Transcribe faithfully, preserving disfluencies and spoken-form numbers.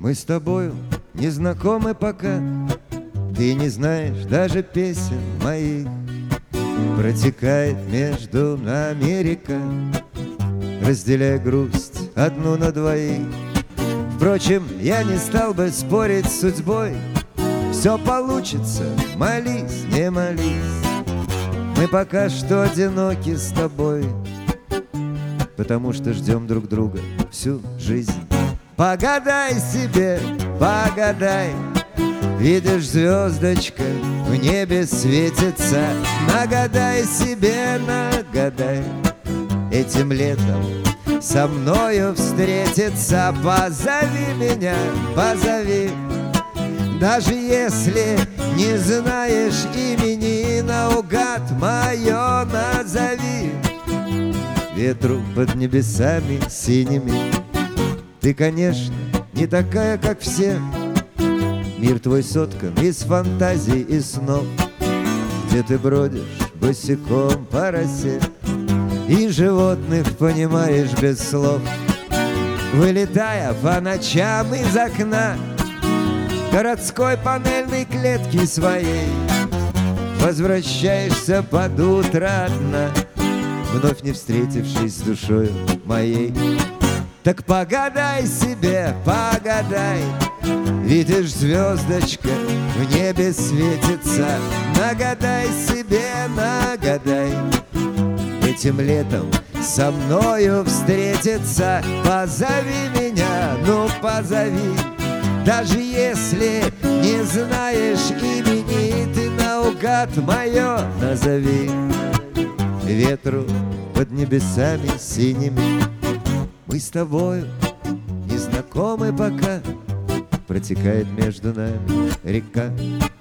Мы с тобою не знакомы пока, ты не знаешь даже песен моих. Протекает между нами река, разделяя грусть одну на двоих. Впрочем, я не стал бы спорить с судьбой. Все получится, молись, не молись. Мы пока что одиноки с тобой, потому что ждем друг друга всю жизнь. Погадай себе, погадай, видишь, звездочка в небе светится. Нагадай себе, нагадай, этим летом со мною встретиться. Позови меня, позови, даже если не знаешь имени, наугад мое назови. Ветру под небесами синими, ты, конечно, не такая, как все. Мир твой соткан из фантазий и снов, где ты бродишь босиком по росе и животных понимаешь без слов. Вылетая по ночам из окна городской панельной клетки своей, возвращаешься под утро одна, вновь не встретившись с душою моей. Так погадай себе, погадай, видишь, звездочка в небе светится. Нагадай себе, нагадай, этим летом со мною встретиться. Позови меня, ну позови, даже если не знаешь имени, ты наугад мое назови. Ветру под небесами синими, мы с тобою не знакомы пока. Протекает между нами река.